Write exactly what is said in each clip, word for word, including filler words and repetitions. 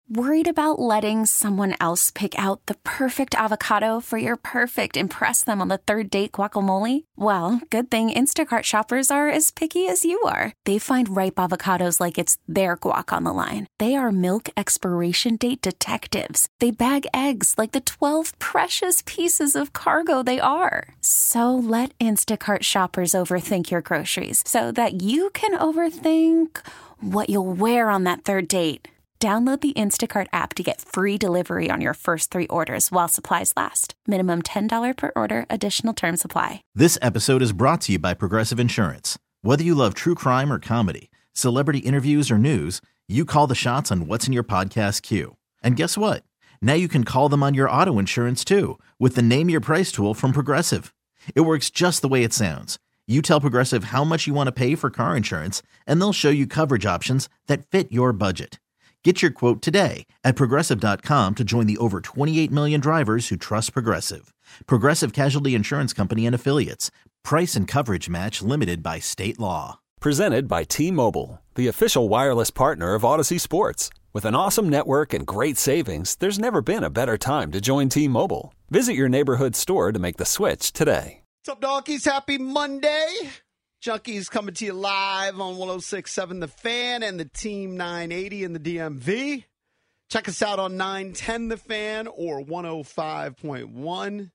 Worried about letting someone else pick out the perfect avocado for your perfect impress them on the third date guacamole? Well, good thing Instacart shoppers are as picky as you are. They find ripe avocados like it's their guac on the line. They are milk expiration date detectives. They bag eggs like the twelve precious pieces of cargo they are. So let Instacart shoppers overthink your groceries so that you can overthink what you'll wear on that third date. Download the Instacart app to get free delivery on your first three orders while supplies last. Minimum ten dollars per order. Additional terms apply. This episode is brought to you by Progressive Insurance. Whether you love true crime or comedy, celebrity interviews or news, you call the shots on what's in your podcast queue. And guess what? Now you can call them on your auto insurance too with the Name Your Price tool from Progressive. It works just the way it sounds. You tell Progressive how much you want to pay for car insurance, and they'll show you coverage options that fit your budget. Get your quote today at Progressive dot com to join the over twenty-eight million drivers who trust Progressive. Progressive Casualty Insurance Company and Affiliates. Price and coverage match limited by state law. Presented by T-Mobile, the official wireless partner of Odyssey Sports. With an awesome network and great savings, there's never been a better time to join T-Mobile. Visit your neighborhood store to make the switch today. What's up, donkeys? Happy Monday. Junkies coming to you live on one oh six point seven The Fan and the Team nine eighty in the D M V. Check us out on nine ten The Fan or one oh five point one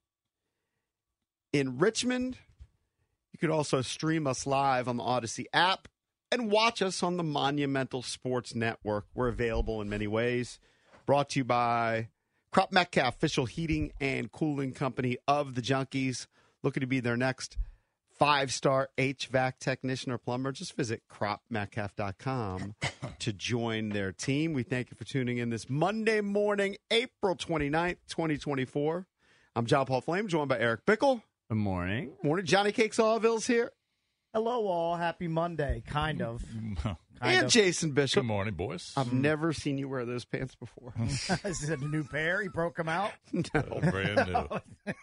in Richmond. You could also stream us live on the Odyssey app and watch us on the Monumental Sports Network. We're available in many ways. Brought to you by Crop Metcalf, official heating and cooling company of the Junkies. Looking to be their next five-star H V A C technician or plumber. Just visit crop metcalf dot com to join their team. We thank you for tuning in this Monday morning, April twenty-ninth, twenty twenty-four. I'm John Paul Flame, joined by Eric Bickle. Good morning. Morning. Johnny Cakes Allville's here. Hello, all. Happy Monday. Kind of. Kind and of. Jason Bishop. Good morning, boys. I've never seen you wear those pants before. Is it a new pair? He broke them out? No. Oh, brand new.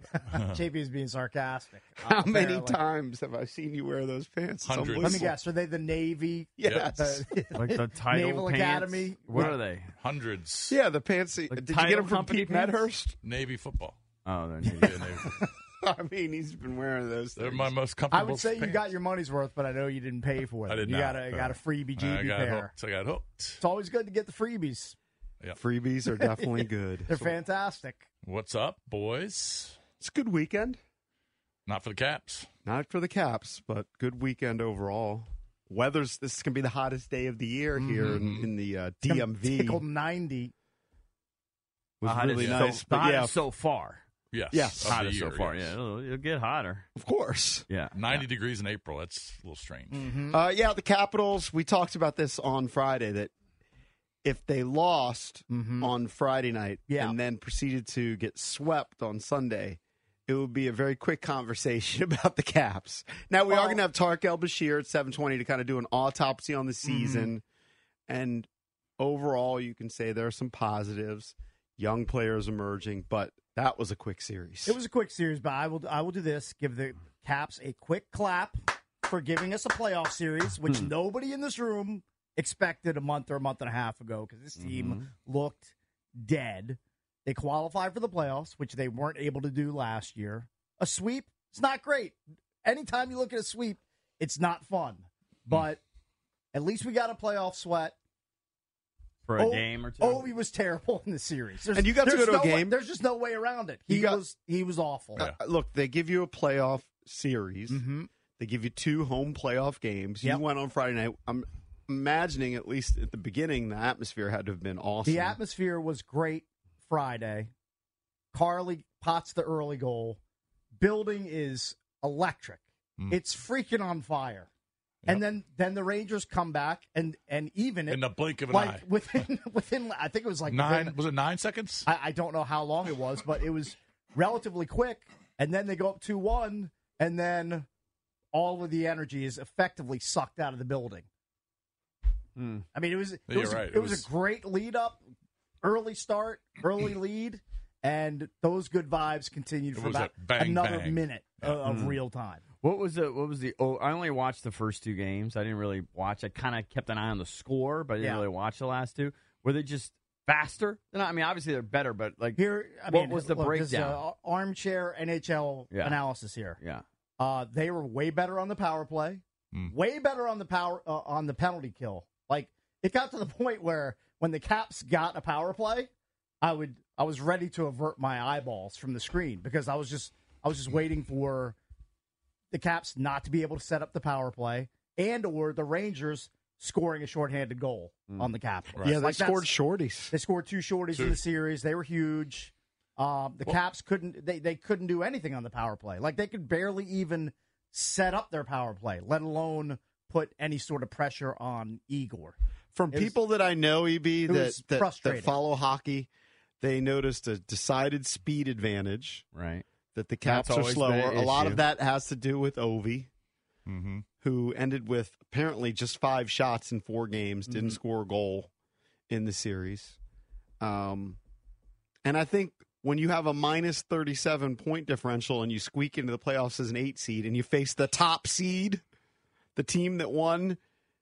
J P is being sarcastic. How uh, many apparently. times have I seen you wear those pants? It's Hundreds. unbelievable. Let me guess. Are they the Navy? Yes. The, Like the title Naval pants? Academy? What Yeah. are they? Hundreds. Yeah, the pants. Like did you title get them from company Pete pants? Medhurst? Navy football. Oh, they're Yeah, Navy. I mean, he's been wearing those. They're things. my most comfortable I would say you pants. got your money's worth, but I know you didn't pay for it. I did you not. Got a, got a freebie I G B got pair. hooked. I got hooked. It's always good to get the freebies. Freebies are definitely good. They're fantastic. What's up, boys? It's a good weekend. Not for the Caps. Not for the Caps, but good weekend overall. Weather's this can be the hottest day of the year here in, in the uh, D M V. Tickled ninety. Was The hottest really so- nice, the but yeah, hottest so far. Yes. Yes. of the Hottest year, so far. yes. Yeah, it'll, it'll get hotter. of course. Yeah. ninety degrees in April. That's a little strange. Mm-hmm. Uh, yeah, the Capitals. We talked about this on Friday that if they lost Mhm. on Friday night Yeah. and then proceeded to get swept on Sunday, it would be a very quick conversation about the Caps. Now, we Well- are going to have Tarek El-Bashir at seven twenty to kind of do an autopsy on the season. And overall, you can say there are some positives, young players emerging, but that was a quick series. It was a quick series, but I will I will do this. Give the Caps a quick clap for giving us a playoff series, which Hmm. nobody in this room expected a month or a month and a half ago because this team looked dead. They qualified for the playoffs, which they weren't able to do last year. A sweep, it's not great. Anytime you look at a sweep, it's not fun. But at least we got a playoff sweat. For a Oh, game or two. Oh, he was terrible in the series. There's, And you got to there's go to a no way- game? there's just no way around it. You He got- was he was awful. Uh, look, they give you a playoff series. Mm-hmm. They give you two home playoff games. Yep. You went on Friday night. I'm imagining, at least at the beginning, the atmosphere had to have been awesome. The atmosphere was great Friday. Carly pots the early goal. Building is electric. Mm. It's freaking on fire. And then, then the Rangers come back and, and even it In the blink of an like eye. within within I think it was like Nine. within- Was it nine seconds? I, I don't know how long it was, but it was relatively quick. And then they go up two one, and then all of the energy is effectively sucked out of the building. I mean, it was it, You're was, right. it It was was- a great lead up, early start, early lead, and those good vibes continued It for was about a bang, another bang. minute of, of real time. What was the? What was the? Oh, I only watched the first two games. I didn't really watch. I kind of kept an eye on the score, but I didn't Yeah. really watch the last two. Were they just faster? I mean, obviously they're better, but like, Here, I what mean, was the look, this is, breakdown? uh, armchair N H L Yeah. analysis here. yeah, Uh, they were way better on the power play, Mm. way better on the power uh, on the penalty kill. Like it got to the point where when the Caps got a power play, I would I was ready to avert my eyeballs from the screen because I was just I was just waiting for the Caps not to be able to set up the power play and or the Rangers scoring a shorthanded goal on the Capitals. Right. Yeah, they Like, that's- scored shorties. They scored two shorties Two. in the series. They were huge. Um, the Well- Caps couldn't. They, they couldn't do anything on the power play. Like they could barely even set up their power play, let alone put any sort of pressure on Igor. From It was- people that I know, E B, it that, was that, that frustrating. follow hockey, they noticed a decided speed advantage, right. that the That's Caps are always been slower. an A lot issue. of that has to do with Ovi, Mm-hmm. who ended with apparently just five shots in four games, didn't Mhm. score a goal in the series. Um, and I think when you have a minus thirty-seven point differential and you squeak into the playoffs as an eight seed and you face the top seed, the team that won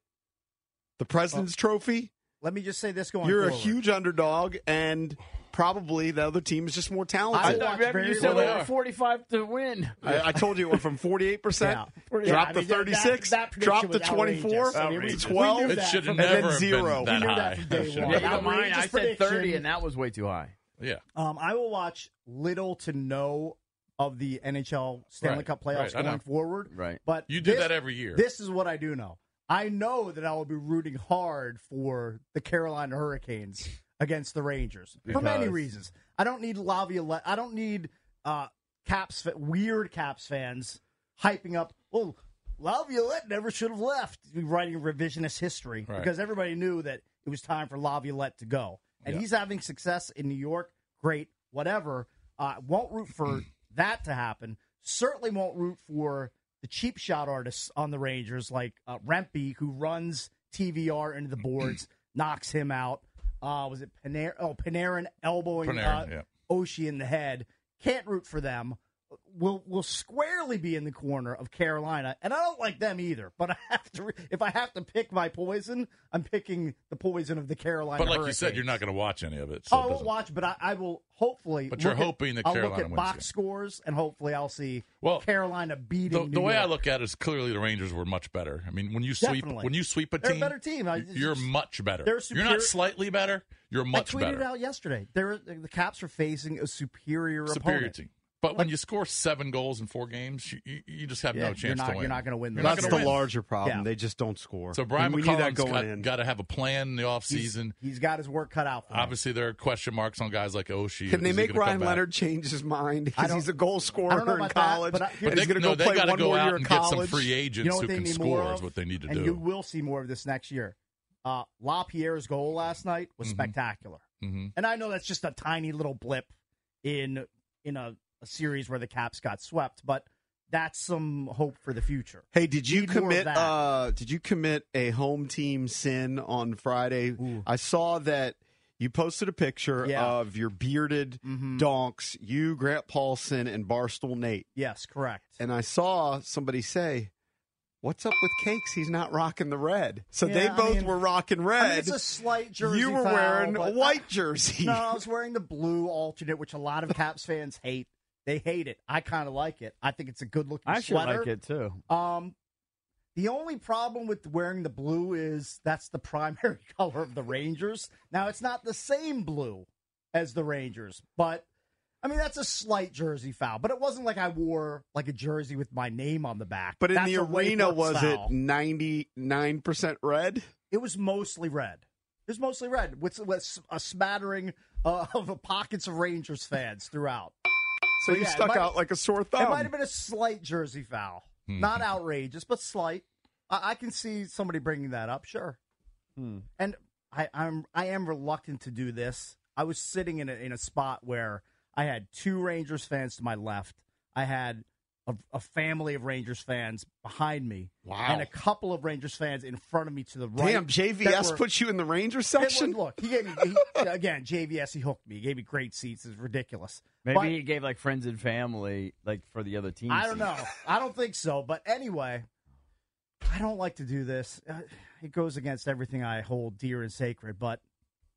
the President's Trophy, Let me just say this going you're a forward. huge underdog, and probably the other team is just more I talented. watch remember very you said well they they were are. forty-five to win. I, I told you it went from forty-eight percent, Yeah. Yeah, dropped I to mean, that- thirty-six, that prediction dropped to was twenty-four, outrageous. I mean, we- Outrageous. to we twelve, knew It that should from- have and then never zero. been that We knew high. that from day It should one. Yeah, have you don't been. mind. I Outrageous said thirty, prediction. and that was way too high. Yeah. Um, I will watch little to no of the N H L Stanley Right, Cup playoffs right, I know. going forward. Right. But You do this- that every year. This is what I do know. I know that I will be rooting hard for the Carolina Hurricanes against the Rangers for many Because- reasons. I don't need Laviolette. I don't need uh, Caps fa- weird Caps fans hyping up. Well, Laviolette never should have left. Writing revisionist history Right. because everybody knew that it was time for Laviolette to go, and Yeah. he's having success in New York. Great, whatever. Uh, won't root for that to happen. Certainly won't root for the cheap shot artists on the Rangers, like uh, Rempe, who runs T V R into the boards, knocks him out. Uh, was it Panarin? Oh, Panarin elbowing Panarin, uh, yeah. Oshie in the head. Can't root for them. Will will squarely be in the corner of Carolina, and I don't like them either. But I have to. If I have to pick my poison, I'm picking the poison of the Carolina. But like you Hurricanes. said, you're not going to watch any of it. So Oh, it I won't doesn't- watch, but I, I will hopefully. But you're look at- hoping that I'll Carolina look at wins box again. scores, and hopefully I'll see Well, Carolina beating. The, New the way I York. look at it is clearly the Rangers were much better. I mean, when you sweep Definitely. when you sweep a They're a team, better team. I- you're much better. they're You're superior- not slightly better. You're much I tweeted better. it out yesterday. They're, the Caps are facing a superior, Superior opponent. team. But when you score seven goals in four games, you, you, you just have Yeah, no chance you're not, to win. You're not going to win. You're the not That's gonna the win. larger problem. Yeah. They just don't score. So Brian And we knew that McCollum's going got, in. got to have a plan in the He's- offseason. he's got his work cut out for him. Obviously, there are question marks on guys like Oshie. Can they Is he make gonna come Ryan back? Leonard change his mind I because don't- he's a goal I scorer don't know in about that, college? but I- and But he's they, going to no, go they play got to one go more out year and of get some college. free agents You know who what they can need score more is of? what they need to and do. you will see more of this next year. Uh, LaPierre's goal last night was Mhm. spectacular. hmm And I know that's just a tiny little blip in in a, a series where the Caps got swept, but that's some hope for the future. Hey, did you Need more of commit? that. Uh, did you commit a home team sin on Friday? Ooh. I saw that you posted a picture Yeah. of your bearded Mhm. donks, you, Grant Paulson, and Barstool Nate. Yes, correct. And I saw somebody say, "What's up with Cakes? He's not rocking the red." So Yeah, they I both mean- were rocking I mean, red. it's a slight jersey you were foul, wearing but a white jersey. No, I was wearing the blue alternate, which a lot of Caps fans hate. They hate it. I kind of like it. I think it's a good looking I actually sweater. like it too. Um, the only problem with wearing the blue is that's the primary color of the Rangers. Now, it's not the same blue as the Rangers, but I mean that's a slight jersey foul. But it wasn't like I wore like a jersey with my name on the back. But in That's the a way arena, worse was foul. it ninety-nine percent red? It was mostly red. It was mostly red with, with a smattering uh, of pockets of Rangers fans throughout. So But you yeah, it stuck might- out like a sore It thumb. might have been a slight jersey foul. Hmm. Not outrageous, but slight. I, I can see somebody bringing that up, sure. Hmm. And I, I'm I am reluctant to do this. I was sitting in a, in a spot where I had two Rangers fans to my left. I had a, a family of Rangers fans behind me. Wow. And a couple of Rangers fans in front of me to the right. Damn, J V that S were- put you in the Rangers Hey, look, section? Look, he gave me he, again. J V S, he hooked me. He gave me great seats. It's ridiculous. Maybe But- he gave like friends and family, like for the other team. I don't know. I don't think so. But anyway, I don't like to do this. Uh, It goes against everything I hold dear and sacred. But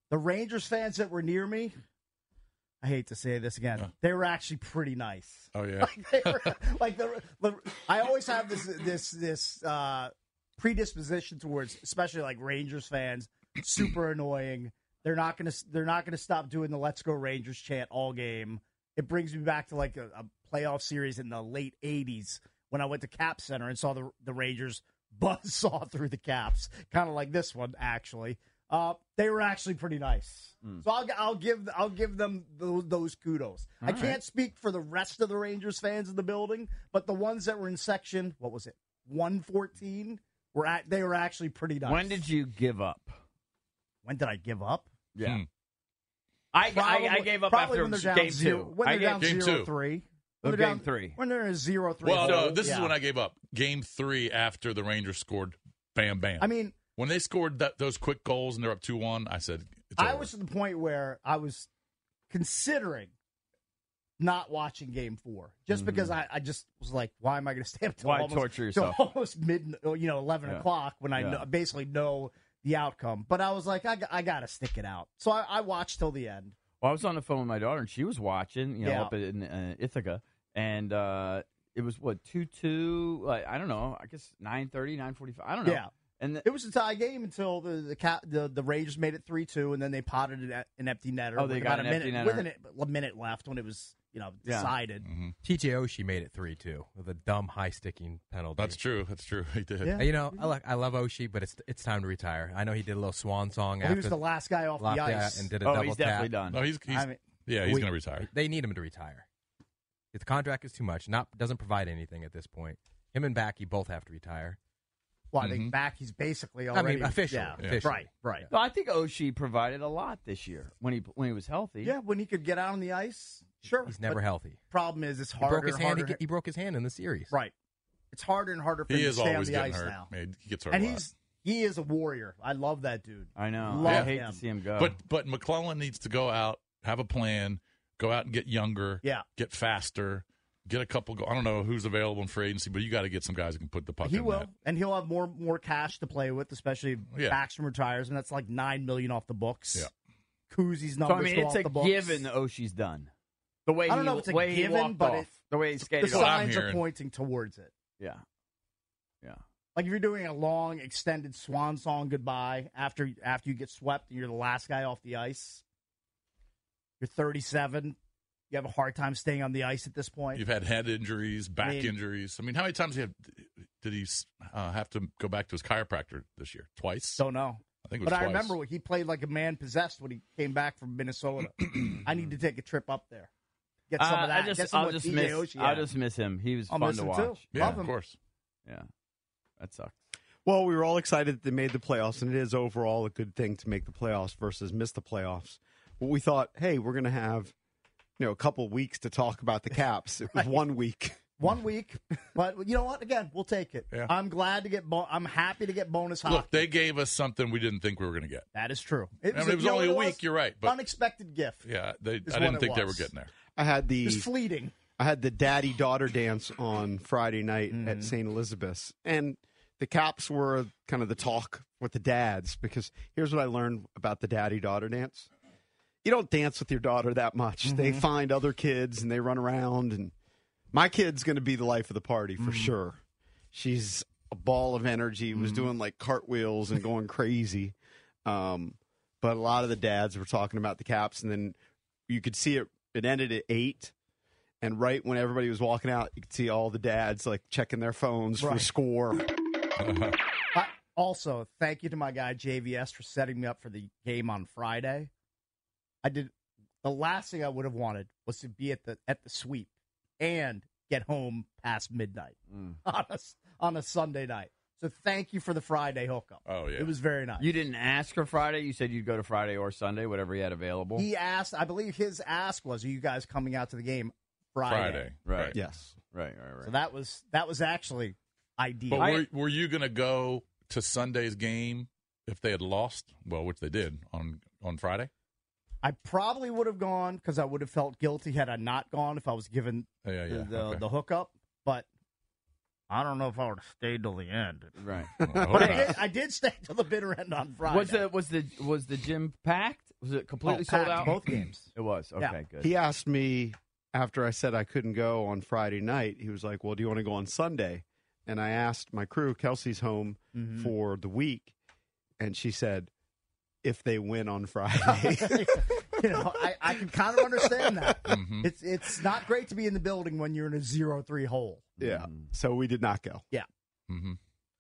The Rangers fans that were near me, I hate to say this again, Yeah. they were actually pretty nice. Oh yeah. Like, they were, like the, the, I always have this this this uh, predisposition towards, especially like Rangers fans, super annoying. They're not gonna they're not gonna stop doing the "Let's Go Rangers" chant all game. It brings me back to like a, a playoff series in the late eighties when I went to Cap Center and saw the the Rangers buzzsaw through the Caps, kind of like this one actually. Uh, they were actually pretty nice, mm. so I'll I'll give I'll give them those, those kudos. All I can't right. speak for the rest of the Rangers fans in the building, but the ones that were in section, what was it, one fourteen, were at they were actually pretty nice. When did you give up? When did I give up? Yeah, hmm. I, probably, I I gave up probably after when they're down game zero, two. When they're I down game zero two. three. Oh, When game down, three. When they're in zero three. Well, no, so, this yeah. is when I gave up. Game three after the Rangers scored, bam, bam. I mean, when they scored that, those quick goals and they're up two one, I said, it's I over. was to the point where I was considering not watching Game Four just Mm-hmm. because I, I just was like, why am I going to stay up till Why almost, torture till yourself? almost mid, you know, eleven Yeah. o'clock when I Yeah. know, basically know the outcome? But I was like, I, I got to stick it out, so I, I watched till the end. Well, I was on the phone with my daughter, and she was watching, you know, Yeah. up in uh, Ithaca, and uh, it was, what, two two, like, I don't know, I guess nine thirty, nine forty-five, I don't know. Yeah. And the, It was a tie game until the the cat, the, the Rangers made it three two, and then they potted an, an empty netter. Oh, they with got about an a empty minute, netter. with an, a minute left when it was, you know, Yeah. decided. Mm-hmm. T J Oshie made it three two with a dumb high sticking penalty. That's true. That's true. He did. Yeah. You know, I like I love Oshie, but it's it's time to retire. I know he did a little swan song Well, after he was the last guy off locked the out ice. and did a oh, double he's tap. definitely done. No, he's, he's I mean, yeah, he's we- going to retire. They need him to retire. The contract is too much. Not doesn't provide anything at this point. Him and Backy both have to retire. Well, I Mhm. think back he's basically I already mean, officially, Yeah. Yeah. officially. Right, right. Well, I think Oshie provided a lot this year when he when he was healthy. Yeah, when he could get out on the ice, sure. He's never But healthy. Problem is, it's He harder broke his and hand. harder. He, he broke his hand in the series. right. It's harder and harder for He him is to stay on always the getting ice hurt. now. Man, he gets hurt And a lot. he's he is a warrior. I love that dude. I know. Love I hate him. to see him go. But but McClellan needs to go out, have a plan, go out and get younger, Yeah. get faster, get a couple. Go- I don't know who's available in free agency, but you got to get some guys who can put the puck He in will, net. and he'll have more more cash to play with, especially if Yeah. Backstrom retires, and that's like nine million off the books. Yeah. Koozi's so, numbers I mean, go it's off a the books. given that Oshie's done. The way I don't he, know if it's a way he given, walked but off, it- the way he The skated Well, off. I'm signs are hearing- pointing towards it. Yeah. Yeah. Like if you're doing a long, extended swan song goodbye after after you get swept and you're the last guy off the ice, you're thirty-seven. You have a hard time staying on the ice at this point. You've had head injuries, back I mean- injuries. I mean, how many times did he have, did he uh, have to go back to his chiropractor this year? Twice? Don't know. I think it was But I twice. remember when he played like a man possessed when he came back from Minnesota. I need to take a trip up there. Get some Uh, of that. I just, Get some I'll what just T J miss. Oshie I'll had. just miss him. He was I'll fun miss to him, watch. too. Yeah, Love of him. course. Yeah, that sucks. Well, we were all excited that they made the playoffs, and it is overall a good thing to make the playoffs versus miss the playoffs. But we thought, hey, we're going to have, you know, a couple weeks to talk about the Caps. It was one week. One week, but you know what? Again, we'll take it. Yeah. I'm glad to get. Bo- I'm happy to get bonus hockey. Look, they gave us something we didn't think we were going to get. that is true. I mean, it was you know only a what it week. was? You're right, but Unexpected gift. yeah, they, I what didn't it think they were was. getting there. I had the It's fleeting. I had the daddy daughter dance on Friday night at Saint Elizabeth's, and the Caps were kind of the talk with the dads because here's what I learned about the daddy daughter dance: you don't dance with your daughter that much. They find other kids and they run around, and my kid's going to be the life of the party for sure. She's a ball of energy. Was doing like cartwheels and going crazy. Um, but a lot of the dads were talking about the Caps, and then you could see it. It ended at eight. And right when everybody was walking out, you could see all the dads like checking their phones for Right. the score. I, also, thank you to my guy J V S for setting me up for the game on Friday. I did the last thing I would have wanted was to be at the at the sweep and get home past midnight Mm. on a on a Sunday night. So thank you for the Friday hookup. Oh, yeah. It was very nice. You didn't ask for Friday. You said you'd go to Friday or Sunday, whatever he had available. He asked, I believe his ask was, "Are you guys coming out to the game Friday?" Friday. Right. Yes. Right. Right. Right. So that was that was actually ideal. But were, were you going to go to Sunday's game if they had lost? Well, which they did on, on Friday. I probably would have gone because I would have felt guilty had I not gone if I was given Yeah, yeah, the, yeah. the, Okay. the hookup. But I don't know if I would have stayed till the end. right. Well, I hope But I not. did, I did stay till the bitter end on Friday. Was the was the was the gym packed? Was it completely Oh, sold packed out? both games. It was. Okay, Yeah. good. He asked me after I said I couldn't go on Friday night. He was like, "Well, do you want to go on Sunday?" And I asked my crew, Kelsey's home Mhm. for the week, and she said, "If they win on Friday." You know, I, I can kind of understand that. Mhm. It's it's not great to be in the building when you're in a zero three hole. Yeah. So we did not go. Mhm.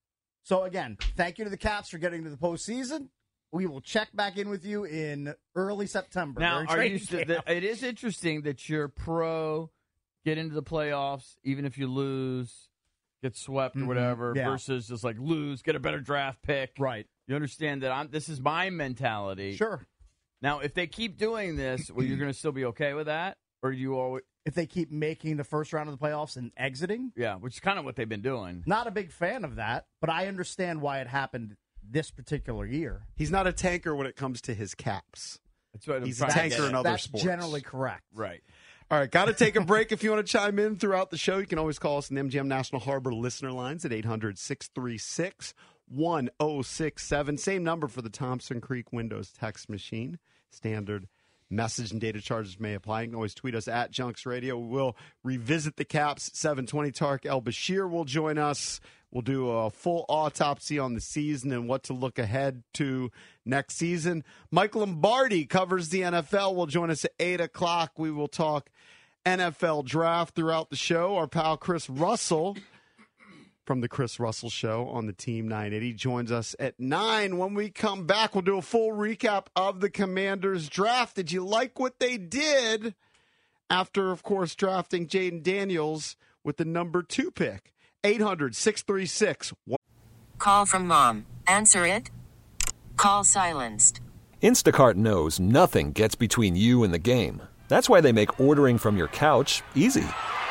So again, thank you to the Caps for getting to the postseason. We will check back in with you in early September. Now, during are training you? St- camp. it is interesting that you're pro, get into the playoffs, even if you lose, get swept or Mhm. whatever, Yeah. versus just like lose, get a better draft pick. Right. You understand that I'm. This is my mentality. Sure. Now, if they keep doing this, well, you're going to still be okay with that, or do you always? If they keep making the first round of the playoffs and exiting, Yeah, which is kind of what they've been doing. not a big fan of that, but I understand why it happened this particular year. He's not a tanker when it comes to his Caps. That's what I'm He's a trying to tanker get in at. other That's sports. generally correct. Right. All right, got to take a break. If you want to chime in throughout the show, you can always call us in the M G M National Harbor listener lines at eight hundred, six three six, one oh six seven. Same number for the Thompson Creek Windows text machine. Standard message and data charges may apply. You can always tweet us at Junks Radio. We'll revisit the Caps. seven twenty Tarek El Bashir will join us. We'll do a full autopsy on the season and what to look ahead to next season. Mike Lombardi covers the N F L. Will join us at eight o'clock. We will talk N F L draft throughout the show. Our pal Chris Russell from the Chris Russell Show on the Team nine eighty joins us at nine. When we come back, we'll do a full recap of the Commanders draft. Did you like what they did after, of course, drafting Jaden Daniels with the number two pick? eight hundred, six three six. Call from mom. Answer it. Call silenced. Instacart knows nothing gets between you and the game. That's why they make ordering from your couch easy.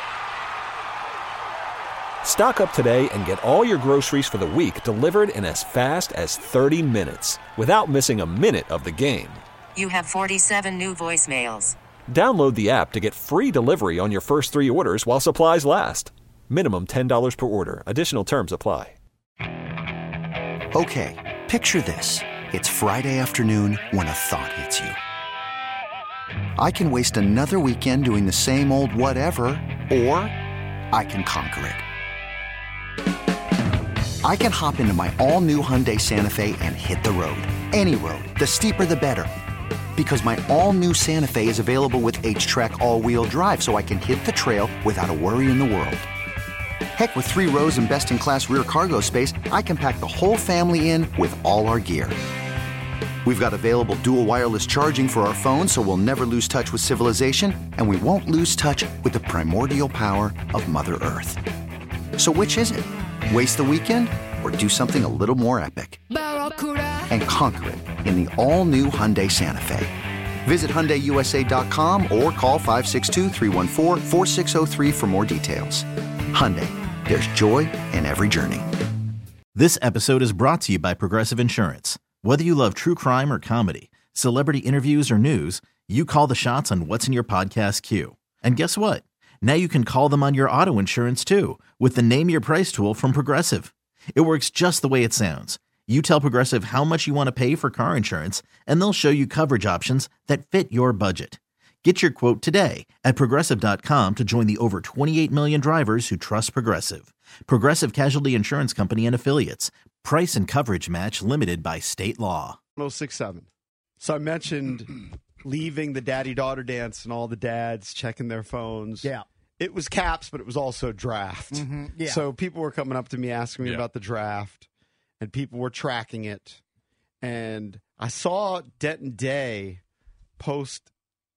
Stock up today and get all your groceries for the week delivered in as fast as thirty minutes without missing a minute of the game. You have forty-seven new voicemails. Download the app to get free delivery on your first three orders while supplies last. Minimum ten dollars per order. Additional terms apply. Okay, picture this. It's Friday afternoon when a thought hits you. I can waste another weekend doing the same old whatever, or I can conquer it. I can hop into my all-new Hyundai Santa Fe and hit the road. Any road. The steeper, the better. Because my all-new Santa Fe is available with H-Track all-wheel drive, so I can hit the trail without a worry in the world. Heck, with three rows and best-in-class rear cargo space, I can pack the whole family in with all our gear. We've got available dual wireless charging for our phones, so we'll never lose touch with civilization, and we won't lose touch with the primordial power of Mother Earth. So which is it? Waste the weekend or do something a little more epic? And conquer it in the all-new Hyundai Santa Fe. Visit Hyundai U S A dot com or call five six two, three one four, four six zero three for more details. Hyundai, there's joy in every journey. This episode is brought to you by Progressive Insurance. Whether you love true crime or comedy, celebrity interviews or news, you call the shots on what's in your podcast queue. And guess what? Now you can call them on your auto insurance too with the Name Your Price tool from Progressive. It works just the way it sounds. You tell Progressive how much you want to pay for car insurance, and they'll show you coverage options that fit your budget. Get your quote today at Progressive dot com to join the over twenty-eight million drivers who trust Progressive. Progressive Casualty Insurance Company and Affiliates. Price and coverage match limited by state law. one oh six point seven. So I mentioned leaving the daddy-daughter dance and all the dads checking their phones. Yeah. It was Caps, but it was also draft. Mhm, yeah. So people were coming up to me asking me Yeah. about the draft, and people were tracking it. And I saw Denton Day post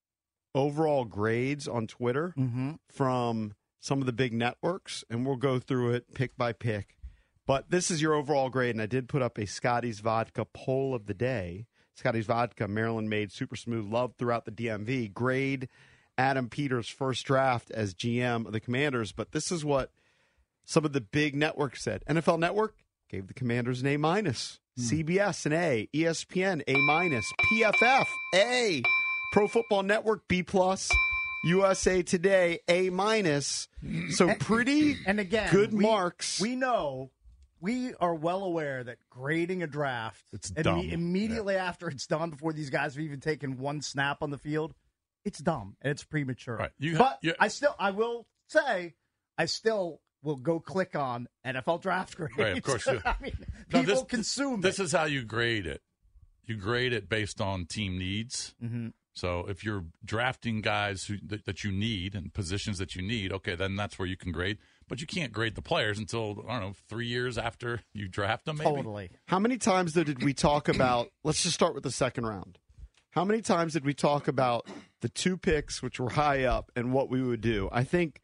overall grades on Twitter Mm-hmm. from some of the big networks, and we'll go through it pick by pick. But this is your overall grade, and I did put up a Scotty's Vodka poll of the day. Scotty's Vodka, Maryland-made, super smooth, loved throughout the D M V. Grade Adam Peters' first draft as G M of the Commanders. But this is what some of the big networks said. N F L Network gave the Commanders an A minus. Mm. C B S an A. E S P N A minus. P F F A. Pro Football Network B plus. U S A Today A minus. So pretty and again, good we, marks. We know we are well aware that grading a draft It's imme- dumb. immediately after it's done, before these guys have even taken one snap on the field, it's dumb and it's premature. Right. You, but you, I still, I will say, I still will go click on N F L draft grades. Right, of course. I mean, No, people this, consume This it. is how you grade it. You grade it based on team needs. Mm-hmm. So if you're drafting guys who, that, that you need and positions that you need, okay, then that's where you can grade. But you can't grade the players until, I don't know, three years after you draft them, maybe? Totally. How many times, though, did we talk about – let's just start with the second round. How many times did we talk about the two picks, which were high up, and what we would do? I think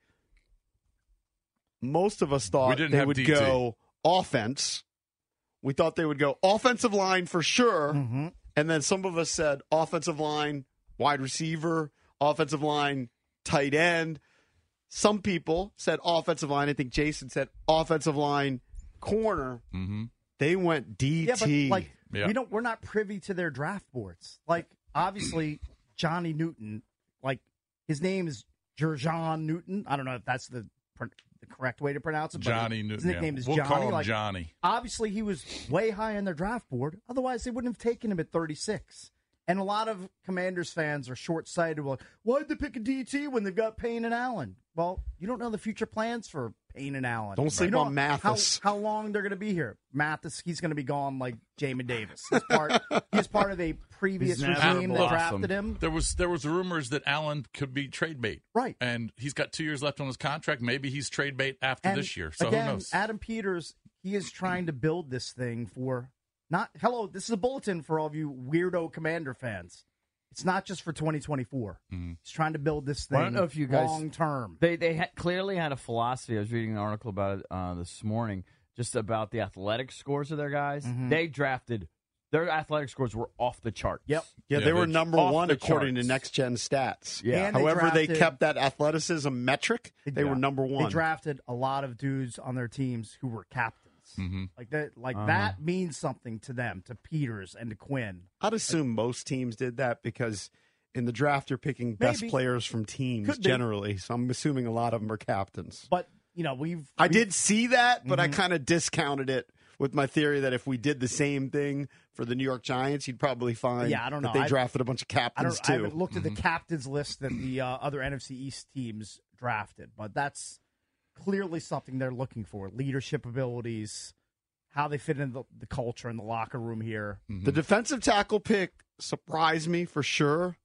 most of us We thought didn't they have would D T. go offense. We thought they would go offensive line for sure. Mm-hmm. And then some of us said offensive line, wide receiver, offensive line, tight end. Some people said offensive line. I think Jason said offensive line, corner. Mm-hmm. They went D T. Yeah, but like Yeah. we don't, we're not privy to their draft boards. Like obviously Johnny Newton, like his name is Jerjon Newton. I don't know if that's the the correct way to pronounce it. But Johnny his Newton. nickname yeah. is we'll Johnny. call him like, Johnny. Obviously, he was way high on their draft board. Otherwise, they wouldn't have taken him at thirty-six. And a lot of Commanders fans are short-sighted. Like, why'd they pick a D T when they've got Payne and Allen? Well, you don't know the future plans for Payne and Allen. Don't sleep You know on Mathis. How, how long they're going to be here. Mathis, he's going to be gone like Jamin Davis. He's part, he's part of a previous He's regime never that blossomed. drafted him. There was there was rumors that Allen could be trade bait. Right. And he's got two years left on his contract. Maybe he's trade bait after And this year. So again, who knows? Adam Peters, he is trying to build this thing for not hello, this is a bulletin for all of you weirdo Commander fans. It's not just for twenty twenty-four. Mm-hmm. He's trying to build this thing Well, I don't know if you guys- long term. They they had, clearly had a philosophy. I was reading an article about it uh, this morning, just about the athletic scores of their guys. Mhm. They drafted their athletic scores were off the chart. Yep. Yeah, Yeah, they were they- number off one the according charts. to Next Gen Stats. Yeah. And they However, they drafted- kept that athleticism metric. They Yeah. were number one. They drafted a lot of dudes on their teams who were captains. Mm-hmm. Like that like Uh-huh. that means something to them, to Peters and to Quinn. I'd assume most teams did that because in the draft you're picking best Maybe. players from teams Could be. generally. So I'm assuming a lot of them are captains. But, you know, we've I we've- did see that, but I Mhm. kind of discounted it with my theory that if we did the same thing for the New York Giants, you'd probably find Yeah, I don't that know. they I- drafted a bunch of I captains don't I too. haven't looked at the captains list that the uh, other N F C East teams drafted, but that's clearly something they're looking for. Leadership abilities, how they fit into the, the culture in the locker room here. The defensive tackle pick surprised me for sure,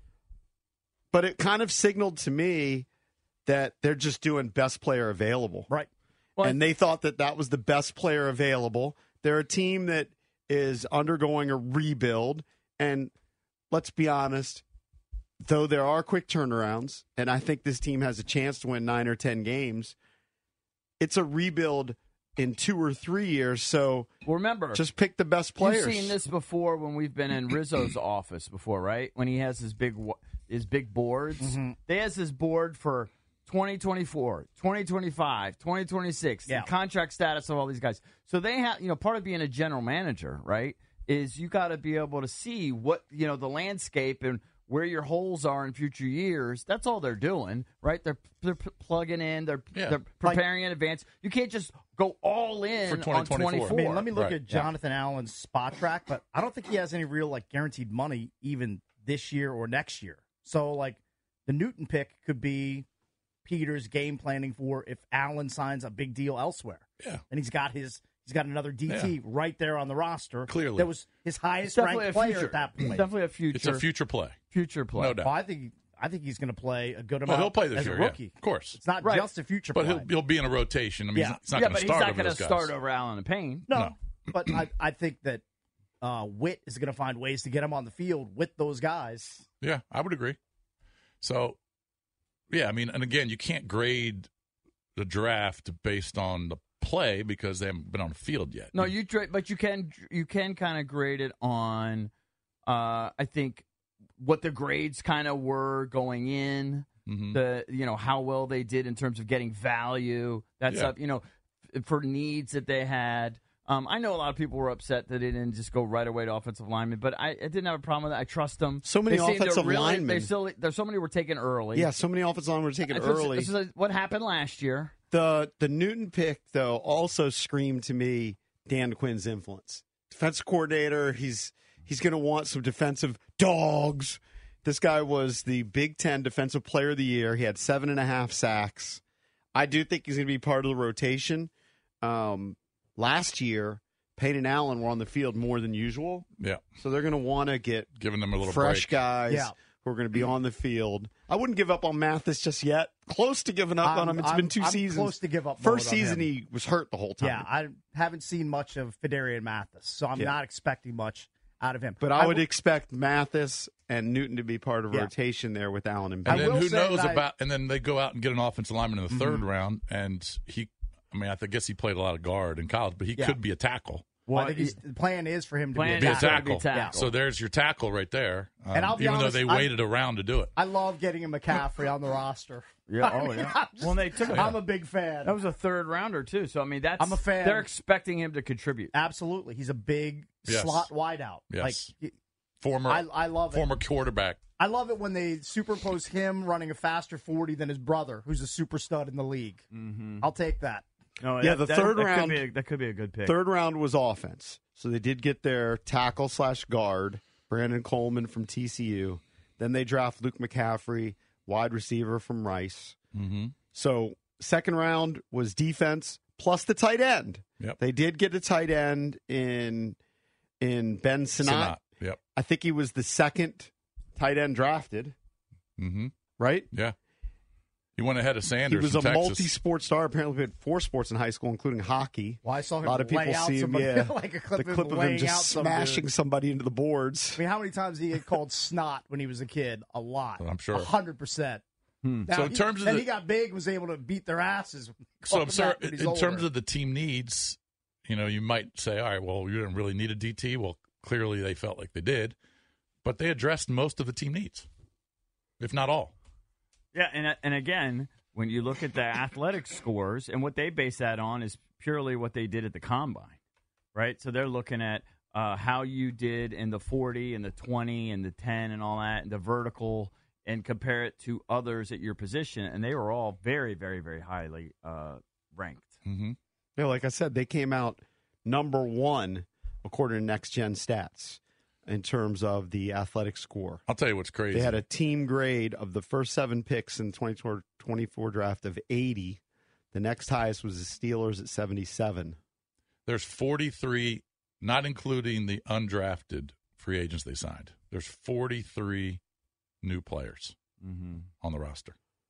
but it kind of signaled to me that they're just doing best player available. Right. Well, and they thought that that was the best player available. They're a team that is undergoing a rebuild, and let's be honest, though there are quick turnarounds, and I think this team has a chance to win nine or ten games, it's a rebuild in two or three years, so well, remember, just pick the best players. You've seen this before when we've been in Rizzo's office before, right? When he has his big wa- his big boards. Mm-hmm. They has his board for twenty twenty-four, twenty twenty-five, twenty twenty-six, Yeah. the contract status of all these guys. So they have, you know, part of being a general manager, right, is you got to be able to see what, you know, the landscape and where your holes are in future years. That's all they're doing, right? They're they're p- plugging in, they're Yeah. they're preparing in advance. You can't just go all in For on twenty twenty-four. twenty-four. I mean, let me look Right, at yeah. Jonathan Allen's spot track, but I don't think he has any real like guaranteed money even this year or next year. So like the Newton pick could be Peters game planning for if Allen signs a big deal elsewhere. Yeah. And he's got his he's got another D T Yeah. right there on the roster. Clearly. That was his It's highest definitely ranked a player future. at that point. Definitely a future. It's a future play. future play. No doubt. Well, I think I think he's going to play a good Well, amount he'll play this as year, a yeah. rookie. Of course. It's not Right. just a future But play. he'll, he'll be in a rotation. I mean, Yeah. he's, he's not yeah, going but to he's start not over going to those guys. start over Allen and Payne. No, No. but I, I think that uh, Witt is going to find ways to get him on the field with those guys. Yeah, I would agree. So, yeah, I mean, and again, you can't grade the draft based on the play because they haven't been on the field yet. No, you tra- but you can you can kind of grade it on, uh, I think, what the grades kind of were going in. Mhm. The you know how well they did in terms of getting value. That Yeah. stuff. You know, f- for needs that they had. Um, I know a lot of people were upset that they didn't just go right away to offensive linemen, but I, I didn't have a problem with that. I trust them. So many They seem to offensive really, linemen. They still there's so many were taken early. Yeah, so many offensive linemen were taken This is- early. This is what happened last year. The the Newton pick, though, also screamed to me Dan Quinn's influence. Defensive coordinator, he's he's going to want some defensive dogs. This guy was the Big Ten Defensive Player of the Year. He had seven and a half sacks. I do think he's going to be part of the rotation. Um, last year, Peyton and Allen were on the field more than usual. Yeah. So they're going to want to get giving them a little fresh break. guys Yeah. who are going to be on the field. I wouldn't give up on Mathis just yet. Close to giving up I'm, on him. It's I'm, been two I'm seasons. close to give up. First on season, him. he was hurt the whole time. Yeah, I haven't seen much of Fedarian Mathis, so I'm Yeah. not expecting much out of him. But I, would w- expect Mathis and Newton to be part of Yeah. rotation there with Allen and And Bailey. then will who say knows that I- about? And then they go out and get an offensive lineman in the third Mm-hmm. round, and he. I mean, I th- guess he played a lot of guard in college, but he Yeah. could be a tackle. Well, I think he's, the plan is for him to Plan be a is Be a tackle. to be tackle. tackle. So there's your tackle right there. Um, And I'll be even honest, though they I'm- waited around to do it. I love getting a McCaffrey on the roster. Yeah, I oh, mean, yeah. I'm just- Well, they took him. I'm a big fan. That was a third rounder too. So I mean, that's I'm a fan. They're expecting him to contribute. Absolutely, he's a big Yes. slot wideout. Yes. Like he- Former, I, I love it. former quarterback. I love it when they superimpose him running a faster forty than his brother, who's a super stud in the league. Mm-hmm. I'll take that. No, Yeah, that- the that- third that round- Could be a, that could be a good pick. Third round was offense. So they did get their tackle slash guard, Brandon Coleman from T C U. Then they draft Luke McCaffrey, wide receiver from Rice. Mm-hmm. So second round was defense plus the tight end. Yep. They did get a tight end in in Ben Sinnott. Sinnott. Yep. I think he was the second tight end drafted, Mm-hmm. right? Yeah. He went ahead of Sanders. He was from a Texas. multi-sport star. Apparently, he had four sports in high school, including hockey. Well, I saw him A lot of lay people out see him, somebody, yeah, like a clip the of clip him of him laying just out some smashing dude. somebody into the boards. I mean, how many times did he get called snot when he was a kid? A lot. I'm sure. A hundred percent. Hmm. Now, So in he- terms of then the- he got big, was able to beat their asses. So, Call I'm him sorry, that when he's in older. terms of the team needs, you know, you might say, all right, well, you didn't really need a D T. Well, clearly they felt like they did, but they addressed most of the team needs, if not all. Yeah, and and again, when you look at the athletic scores, and what they base that on is purely what they did at the combine, right? So they're looking at uh, how you did in the forty and the twenty and the ten and all that, and the vertical, and compare it to others at your position, and they were all very, very, very highly uh, ranked. Mm-hmm. Yeah, like I said, they came out number one according to Next Gen Stats in terms of the athletic score. I'll tell you what's crazy. They had a team grade of the first seven picks in the twenty twenty-four draft of eighty. The next highest was the Steelers at seventy-seven. There's forty-three, not including the undrafted free agents they signed. There's forty-three new players Mm-hmm. on the roster.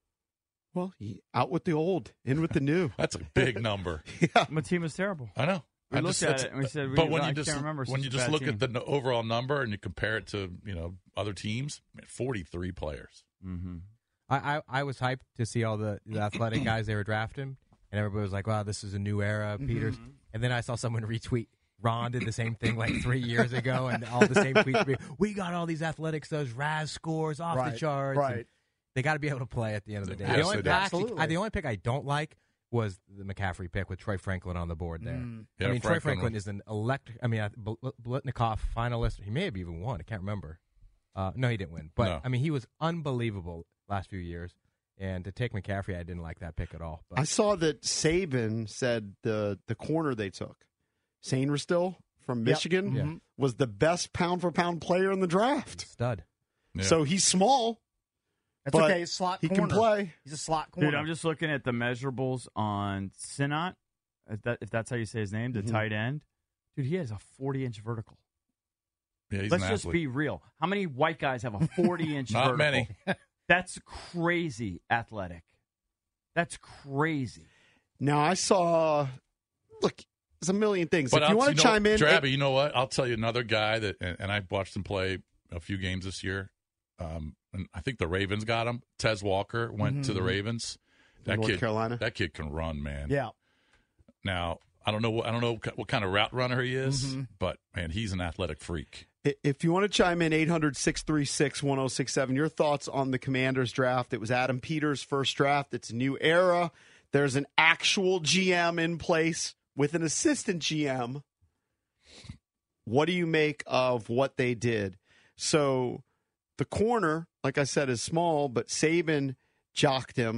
Well, out with the old, in with the new. That's a big number. Yeah. My team was terrible. I know. We I looked just, at it's- it and we said, we, but when I you just can't remember. when It's you such a just bad look team. at the n- overall number and you compare it to you know other teams, man, forty-three players. Mm-hmm. I, I, I was hyped to see all the, the athletic guys they were drafting, and everybody was like, wow, this is a new era, Peters. And then I saw someone retweet, Ron did the same thing like three years ago, and all the same tweets. were, We got all these athletics, those R A S scores off Right, the charts. right. And they got to be able to play at the end of the day. Yes, the, only they pick, do. Absolutely. I, the only pick I don't like was the McCaffrey pick with Troy Franklin on the board there. Mm. Yeah, I mean, Troy Franklin Franklin was- is an electric. I mean, uh, Bl- Blitnikoff finalist. He may have even won. I can't remember. Uh, no, he didn't win. But No. I mean, he was unbelievable last few years. And to take McCaffrey, I didn't like that pick at all. But I saw that Saban said the the corner they took, Sainristil from Yep. Michigan, Yeah. Mhm. was the best pound for pound player in the draft. stud. Yeah. So he's small, That's but okay. He's slot he corner. can play. He's a slot corner. Dude, I'm just looking at the measurables on Sinnott, if, that, if that's how you say his name, the Mhm. tight end. Dude, he has a forty-inch vertical. yeah, he's Let's an just athlete. be real. How many white guys have a forty-inch Not vertical? many. That's crazy athletic. That's crazy. Now I saw. Look, there's a million things. But if you I'll- want to know, chime in, Drabby, you know what? I'll tell you another guy that, and, and I watched him play a few games this year. Um, and I think the Ravens got him. Tez Walker went to the Ravens. That North kid, Carolina. that kid can run, man. yeah. Now I don't know. what- I don't know what kind of route runner he is, Mm-hmm. but man, he's an athletic freak. If you want to chime in, eight hundred, six three six, one oh six seven, your thoughts on the Commanders draft. It was Adam Peters' first draft. It's a new era. There's an actual G M in place with an assistant G M. What do you make of what they did? So the corner, like I said, is small, but Saban jocked him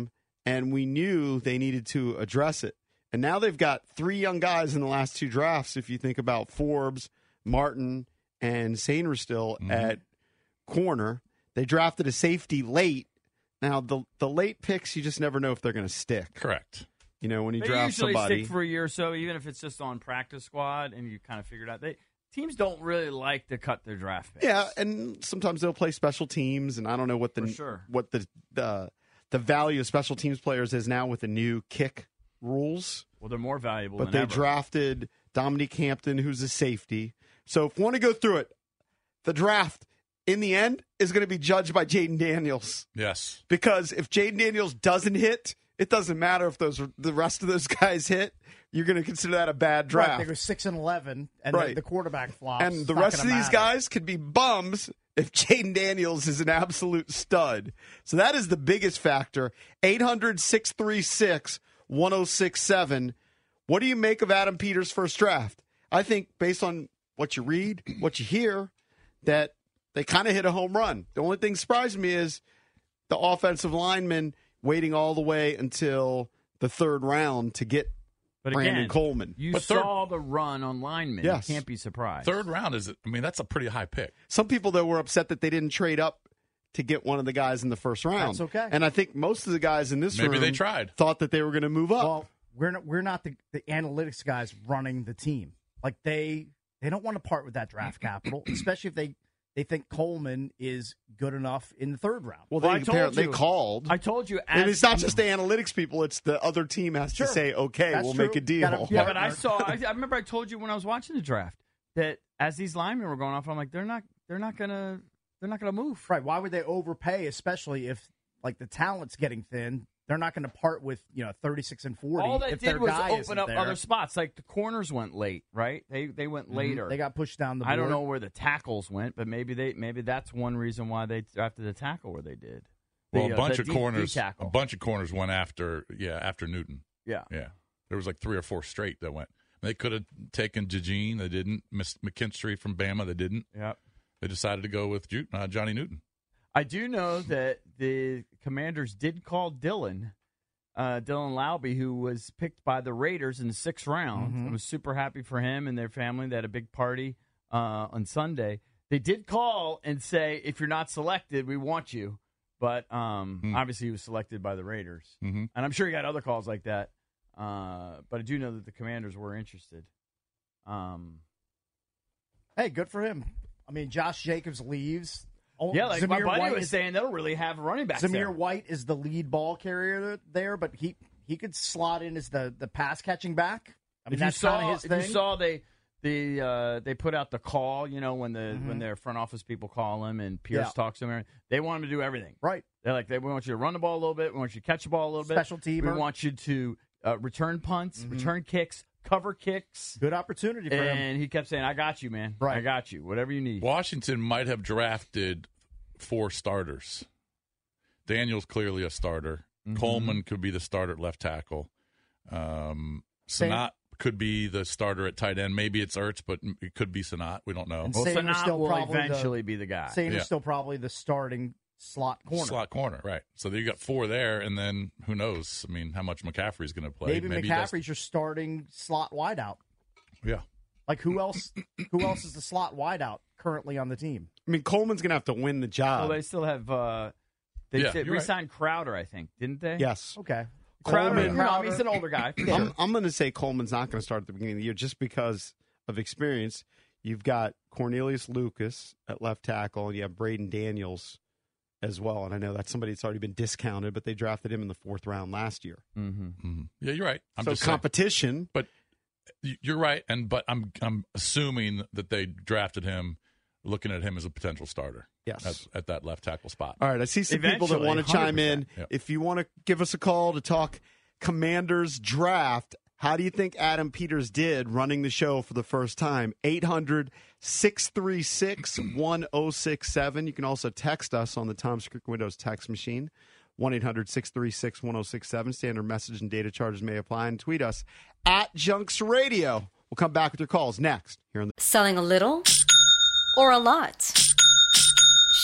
and we knew they needed to address it. And now they've got three young guys in the last two drafts, if you think about Forbes, Martin, and Sainristil Mhm. at corner. They drafted a safety late. Now, the the late picks, you just never know if they're going to stick. Correct. You know, when you They draft usually somebody. stick for a year or so, even if it's just on practice squad, and you kind of figure it out. They teams don't really like to cut their draft picks. Yeah, and sometimes they'll play special teams, and I don't know what the For sure. what the, the the value of special teams players is now with the new kick rules. Well, they're more valuable. But than they ever. drafted Dominique Hampton, who's a safety. So if we want to go through it, the draft in the end is going to be judged by Jaden Daniels. Yes. Because if Jaden Daniels doesn't hit, it doesn't matter if those the rest of those guys hit. You're going to consider that a bad draft. Right, they go six and eleven, and Right. then the quarterback flops. And the It's not rest of gonna these matter. guys could be bums if Jaden Daniels is an absolute stud. So that is the biggest factor. eight hundred, six three six, one oh six seven. What do you make of Adam Peters' first draft? I think based on what you read, what you hear, that they kind of hit a home run. The only thing surprised me is the offensive lineman waiting all the way until the third round to get But Brandon again, Coleman. You But third- saw the run on linemen. Yes. You can't be surprised. Third round is, I mean, that's a pretty high pick. Some people, though, were upset that they didn't trade up to get one of the guys in the first round. That's okay. And I think most of the guys in this Maybe room they tried. thought that they were going to move up. Well, we're not, we're not the, the analytics guys running the team. Like they they don't want to part with that draft capital, especially if they, they think Coleman is good enough in the third round. well, Well, they, I told apparently- you. they called. I told you. and as- it's not just the analytics people, it's the other team has Sure. to say, okay, That's we'll true. make a deal. Gotta- Yeah, but I partner. saw. I, I remember I told you when I was watching the draft that as these linemen were going off, I'm like, they're not. They're not gonna. They're not gonna move. Right. Why would they overpay, especially if like the talent's getting thin? They're not going to part with, you know, thirty-six and forty. All that if did their was guy open isn't up there. other spots. Like the corners went late, right? They they went later. They got pushed down the board. I don't know where the tackles went, but maybe they maybe that's one reason why they drafted the tackle where they did. The, Well, a uh, bunch the of D- D corners, a tackle. bunch of corners went after, yeah, after Newton. Yeah. Yeah. There was like three or four straight that went. They could have taken Jajeen. They didn't. Miss McKinstry from Bama. They didn't. Yeah. They decided to go with Ju- uh, Johnny Newton. I do know that the Commanders did call Dylan, uh, Dylan Laube, who was picked by the Raiders in the sixth round. Mhm. I was super happy for him and their family. They had a big party uh, on Sunday. They did call and say, if you're not selected, we want you. But um, Hmm. obviously he was selected by the Raiders. Mm-hmm. And I'm sure he got other calls like that. Uh, but I do know that the Commanders were interested. Um, Hey, good for him. I mean, Josh Jacobs leaves. Oh, yeah, like my Zamir buddy White was is, saying, they'll really have running backs Zamir there. White is the lead ball carrier there, but he he could slot in as the, the pass catching back. I mean, if you that's kind saw, of his if thing. you saw they the uh, they put out the call, you know, when the Mhm. when their front office people call him and Pierce Yeah. talks to him, they want him to do everything. right. They're like, they we want you to run the ball a little bit, we want you to catch the ball a little Special bit, teamer. we want you to uh, return punts, Mhm. return kicks, cover kicks, Good opportunity for him. and he kept saying, "I got you, man. I Right. got you. Whatever you need." Washington might have drafted four starters. Daniel's clearly a starter. Mhm. Coleman could be the starter at left tackle. Um, Same- Sanat could be the starter at tight end. Maybe it's Ertz, but it could be Sanat. We don't know. And Well, Saner's Sanat still will probably the- eventually be the guy. Saner's Yeah. still probably the starting slot corner. Slot corner, right. So you got four there, and then who knows? I mean, how much McCaffrey's going to play. Maybe, he does- McCaffrey's your starting slot wideout. Yeah. Like who else? Who else is the slot wideout currently on the team? I mean, Coleman's going to have to win the job. Well, they still have. Uh, they Yeah, did you're right. re-signed Crowder, I think, didn't they? yes. Okay, Crowder. Coleman- you know, I mean, he's an older guy. for I'm, sure. I'm going to say Coleman's not going to start at the beginning of the year just because of experience. You've got Cornelius Lucas at left tackle, and you have Braden Daniels as well. And I know that's somebody that's already been discounted, but they drafted him in the fourth round last year. Mhm. hmm Yeah, you're right. I'm so just saying. competition. But y- you're right, and but I'm I'm assuming that they drafted him, looking at him as a potential starter. Yes. at, at that left tackle spot. All right, I see some people that Eventually, want to chime in. one hundred percent. Yep. If you want to give us a call to talk Commanders draft, how do you think Adam Peters did running the show for the first time? eight hundred, six three six, one oh six seven. You can also text us on the Tom's Creek Windows text machine, one eight hundred, six three six, one oh six seven. Standard message and data charges may apply. And tweet us at Junks Radio. We'll come back with your calls next here on the Selling a little or a lot?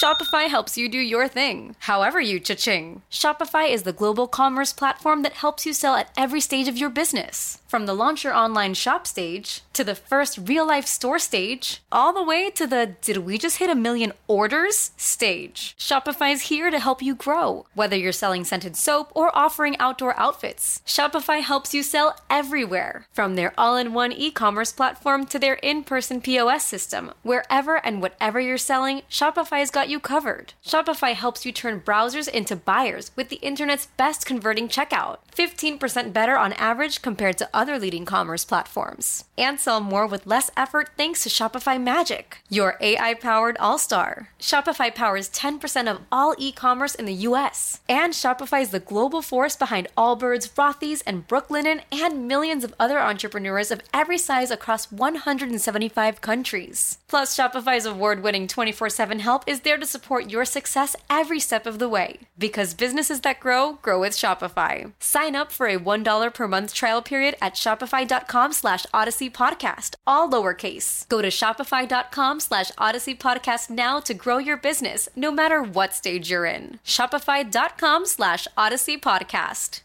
Shopify helps you do your thing, however you cha-ching. Shopify is the global commerce platform that helps you sell at every stage of your business. From the launch your online shop stage, to the first real-life store stage, all the way to the did we just hit a million orders stage. Shopify's here to help you grow. Whether you're selling scented soap or offering outdoor outfits, Shopify helps you sell everywhere. From their all-in-one e-commerce platform to their in-person P O S system, wherever and whatever you're selling, Shopify's got you covered. Shopify helps you turn browsers into buyers with the internet's best converting checkout. fifteen percent better on average compared to other leading commerce platforms. And sell more with less effort thanks to Shopify Magic, your A I-powered all-star. Shopify powers ten percent of all e-commerce in the U S. And Shopify is the global force behind Allbirds, Rothy's, and Brooklinen, and millions of other entrepreneurs of every size across one hundred seventy-five countries. Plus, Shopify's award-winning twenty-four seven help is there to support your success every step of the way. Because businesses that grow, grow with Shopify. Sign up for a one dollar per month trial period at shopify.com slash Odyssey Podcast, all lowercase. Go to shopify.com slash Odyssey Podcast now to grow your business, no matter what stage you're in. Shopify.com slash Odyssey Podcast.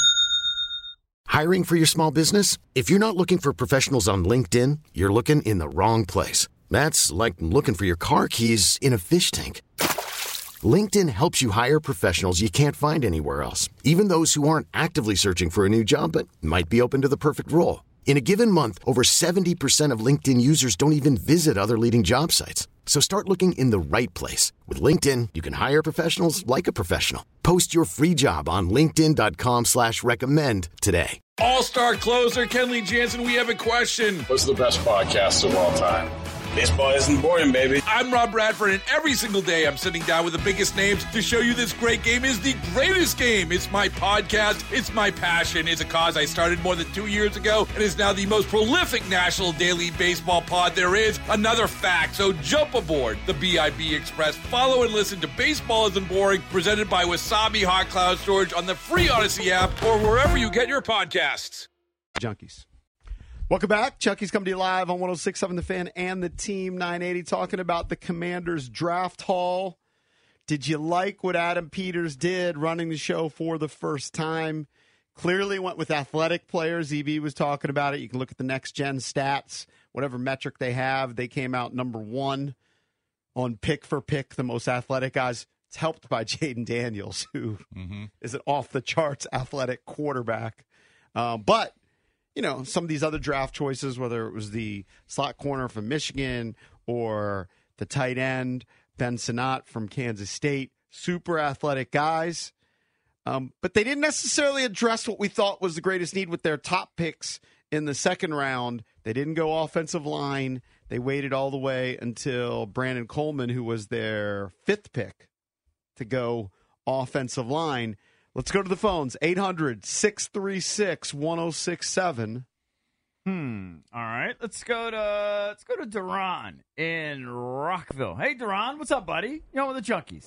Hiring for your small business? If you're not looking for professionals on LinkedIn, you're looking in the wrong place. That's like looking for your car keys in a fish tank. LinkedIn helps you hire professionals you can't find anywhere else, even those who aren't actively searching for a new job but might be open to the perfect role. In a given month, over seventy percent of LinkedIn users don't even visit other leading job sites. So start looking in the right place. With LinkedIn, you can hire professionals like a professional. Post your free job on linkedin.com slash recommend today. All-star closer Kenley Jansen, we have a question. What's the best podcast of all time? Baseball isn't boring, baby. I'm Rob Bradford, and every single day I'm sitting down with the biggest names to show you this great game is the greatest game. It's my podcast. It's my passion. It's a cause I started more than two years ago and is now the most prolific national daily baseball pod there is. Another fact. So jump aboard the B I B Express. Follow and listen to Baseball Isn't Boring, presented by Wasabi Hot Cloud Storage on the free Odyssey app or wherever you get your podcasts. Junkies. Welcome back. Chucky's coming to you live on one oh six point seven The Fan and the Team nine eighty, talking about the Commanders draft haul. Did you like what Adam Peters did running the show for the first time? Clearly went with athletic players. E B was talking about it. You can look at the next-gen stats, whatever metric they have. They came out number one on pick for pick, the most athletic guys. It's helped by Jaden Daniels, who mm-hmm. is an off-the-charts athletic quarterback. Um, but you know, some of these other draft choices, whether it was the slot corner from Michigan or the tight end, Ben Sinnott from Kansas State, super athletic guys. Um, but they didn't necessarily address what we thought was the greatest need with their top picks in the second round. They didn't go offensive line. They waited all the way until Brandon Coleman, who was their fifth pick, to go offensive line. Let's go to the phones. eight hundred, six three six, one oh six seven. Hmm. All right. Let's go to let's go to Duran in Rockville. Hey, Duran, what's up, buddy? You know, with the Junkies.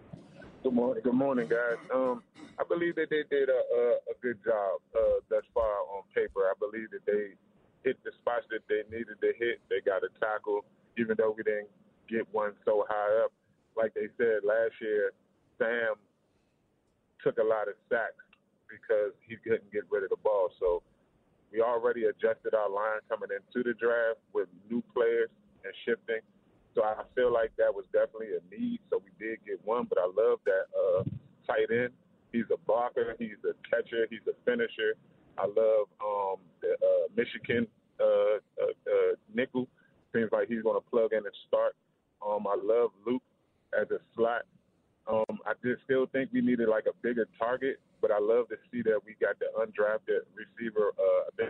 Good morning. Good morning, guys. Um, I believe that they did a, a, a good job uh, thus far on paper. I believe that they hit the spots that they needed to hit. They got a tackle, even though we didn't get one so high up. Like they said last year, Sam took a lot of sacks because he couldn't get rid of the ball. So we already adjusted our line coming into the draft with new players and shifting. So I feel like that was definitely a need. So we did get one, but I love that uh, tight end. He's a blocker. He's a catcher. He's a finisher. I love um, the uh, Michigan uh, uh, uh, nickel. Seems like he's going to plug in and start. Um, I love Luke as a slot. Um, I just still think we needed like a bigger target, but I love to see that we got the undrafted receiver. Uh,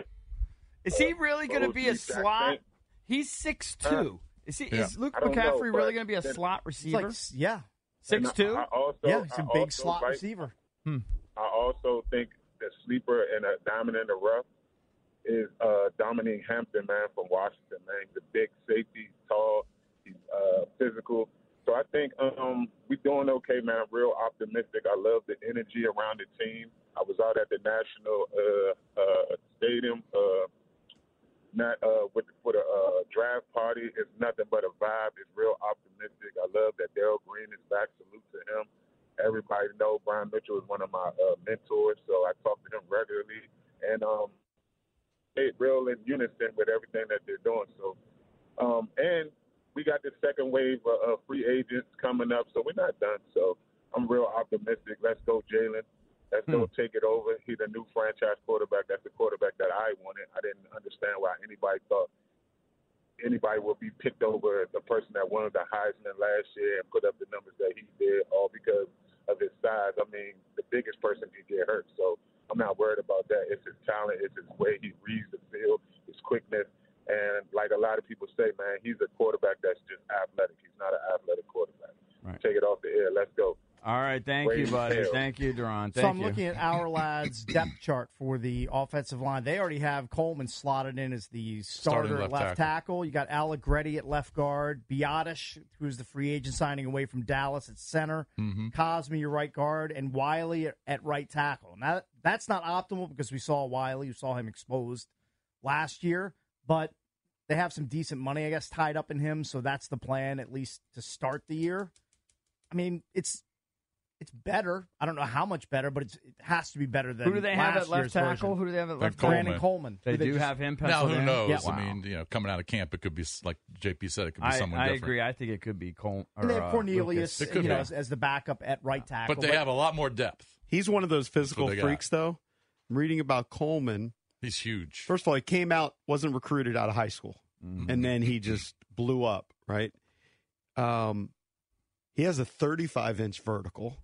is he really going to be a slot? He's six two. Is he? Is Luke McCaffrey know, really going to be a slot receiver? Like, yeah, six two. Yeah, he's a big slot like, receiver. Hmm. I also think the sleeper and a diamond in the rough is uh, Dominique Hampton, man, from Washington. Man, he's a big safety, tall, he's uh, physical. So I think um, we're doing okay, man. I'm real optimistic. I love the energy around the team. I was out at the National uh, uh, Stadium uh, not uh, with for the uh, draft party. It's nothing but a vibe. It's real optimistic. I love that Darrell Green is back. Salute to him. Everybody know Brian Mitchell is one of my uh, mentors, so I talk to him regularly, and um, they real in unison with everything that they're doing. So, um, and we got this second wave of uh, free agents coming up, so we're not done. So I'm real optimistic. Let's go, Jalen. Let's go take it over. He's a new franchise quarterback. That's the quarterback that I wanted. I didn't understand why anybody thought anybody would be picked over the person that won the Heisman last year and put up the numbers that he did, all because of his size. I mean, the biggest person could get hurt. So I'm not worried about that. It's his talent. It's his way he reads the field, his quickness. And like a lot of people say, man, he's a quarterback that's just athletic. He's not an athletic quarterback. Right. Take it off the air. Let's go. All right, thank Brady you, buddy. failed. Thank you, Duran. Thank so I'm you. looking at our lads' depth chart for the offensive line. They already have Coleman slotted in as the starter Starting at left left tackle. tackle. You got Allegretti at left guard. Biotish, who's the free agent signing away from Dallas, at center. Mm-hmm. Cosme, your right guard, and Wiley at, at right tackle. Now, that's not optimal because we saw Wiley, we saw him exposed last year, but they have some decent money, I guess, tied up in him, so that's the plan, at least to start the year. I mean, it's it's better. I don't know how much better, but it's, it has to be better than Who do they have last at left year's tackle? version. Who do they have at left Coleman. tackle? Brandon Coleman. They Who do just- have him Now, penciled who in? knows? Yeah. I Wow. mean, you know, coming out of camp, it could be, like J P said, it could be I, someone I different. agree. I think it could be Cole. And they have or, uh, Cornelius, Lucas. It could you know, be. as, as the backup at right tackle. But they have a lot more depth. He's one of those physical they got. freaks, though. I'm reading about Coleman. He's huge. First of all, he came out, wasn't recruited out of high school, Mhm. and then he just blew up, right? Um, he has a thirty-five inch vertical.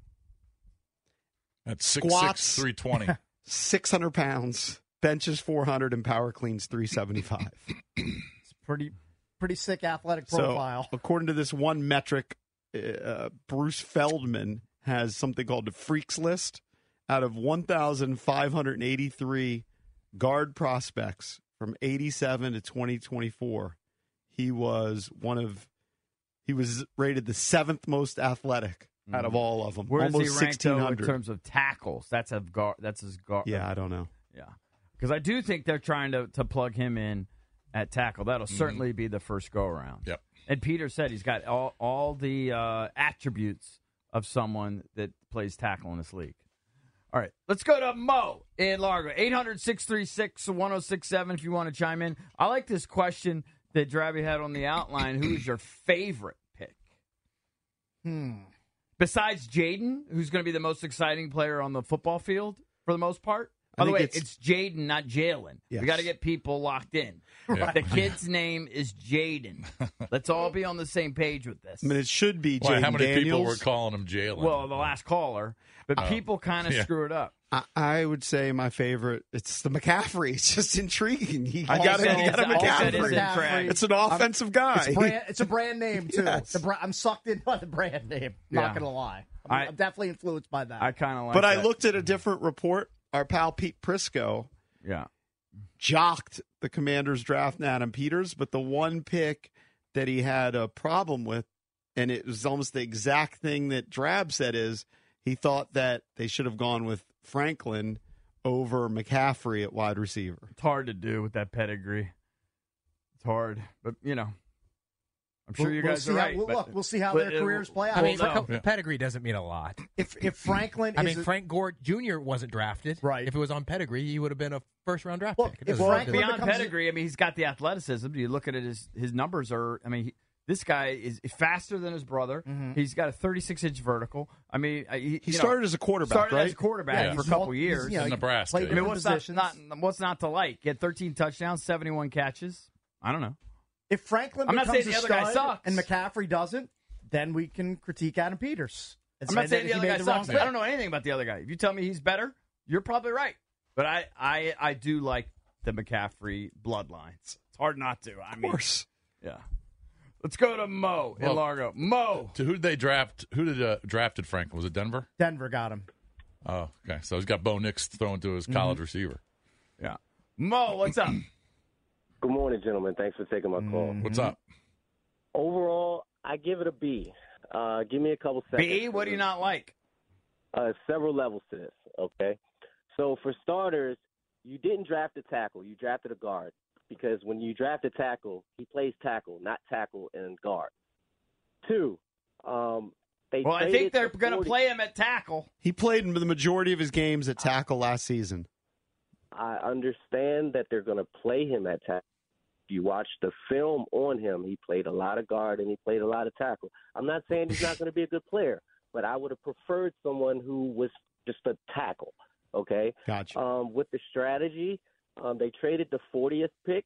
At six Squats. six, three twenty. six hundred pounds, benches four hundred, and power cleans three seventy-five. It's pretty, pretty sick athletic So, profile. according to this one metric, uh, Bruce Feldman has something called the Freaks List. Out of one thousand five hundred eighty-three guard prospects from eighty-seven to twenty twenty-four, he was one of, he was rated the seventh most athletic out of all of them. Where is almost he ranked though, in sixteen hundred. terms of tackles? That's a guard. That's his guard. Yeah, I don't know. Yeah, because I do think they're trying to, to plug him in at tackle. That'll Mhm. certainly be the first go around. Yep. And Peter said he's got all all the uh, attributes of someone that plays tackle in this league. All right, let's go to Mo in Largo. eight hundred, six three six, one oh six seven if you want to chime in. I like this question that Drabby had on the outline. Who is your favorite pick? Hmm. Besides Jaden, who's going to be the most exciting player on the football field for the most part? By I the think way, it's- it's, Jaden, not Jalen. Yes. We got to get people locked in. Yeah. The kid's name is Jaden. Let's all be on the same page with this. I mean, it should be Why, Jaden how many Daniels. people were calling him Jalen? Well, the last caller, but Oh. people kind of Yeah. screw it up. I, I would say my favorite. It's the McCaffrey. It's just intriguing. He, I All got said it. is- got a all said is McCaffrey. incorrect. It's an offensive guy. It's, brand, it's a brand name, too. Yes. The bra- I'm sucked in by the brand name. Yeah. Not going to lie. I'm, I- I'm definitely influenced by that. I kind of like But I that. looked at a different report. Our pal Pete Prisco Yeah. jocked the Commanders draft and Adam Peters, but the one pick that he had a problem with, and it was almost the exact thing that Drab said, is he thought that they should have gone with Franklin over McCaffrey at wide receiver. It's hard to do with that pedigree. It's hard, but you know, I'm sure We'll- you we'll guys see are how- right. we'll- but- look, we'll see how but, their uh, careers play out. I mean, Well, no. Frank- pedigree doesn't mean a lot. If if Franklin I is mean, a- Frank Gore Junior wasn't drafted. Right. If it was on pedigree, he would have been a first round draft Look, pick. It if doesn't have to Franklin be- Beyond becomes- pedigree, I mean, he's got the athleticism. You look at it, his his numbers are. I mean, he, this guy is faster than his brother. Mhm. He's got a thirty-six inch vertical. I mean, he, He you know, started as a quarterback, started right? as a quarterback Yeah. for a He's couple mul- years. he's, you know, In Nebraska. played I I mean, different what's not, positions. not what's not to like? He had thirteen touchdowns, seventy-one catches. I don't know. If Franklin I'm not becomes saying a the other guy stud sucks. and McCaffrey doesn't, then we can critique Adam Peters. and I'm not say saying that the he other made guy the sucks. wrong I don't pick. know anything about the other guy. If you tell me he's better, you're probably right. But I, I, I do like the McCaffrey bloodlines. It's hard not to. I Of mean, course. yeah. Let's go to Mo in Well, Largo. Mo. To who did they draft? Who did uh, drafted Franklin? Was it Denver? Denver got him. Oh, okay. So he's got Bo Nix throwing to his college Mm-hmm. receiver. Yeah. Mo, what's up? Good morning, gentlemen. Thanks for taking my call. What's up? Overall, I give it a B. Uh, give me a couple seconds. B, what do you not like? Uh, several levels to this, okay? So for starters, you didn't draft a tackle. You drafted a guard. because when you draft a tackle, he plays tackle, not tackle and guard. Two, um, they Well, I traded think they're the going to forty play him at tackle. He played in the majority of his games at tackle last season. I understand that they're going to play him at tackle. If you watch the film on him, he played a lot of guard and he played a lot of tackle. I'm not saying he's not going to be a good player, but I would have preferred someone who was just a tackle, okay? Gotcha. Um, with the strategy, um, they traded the fortieth pick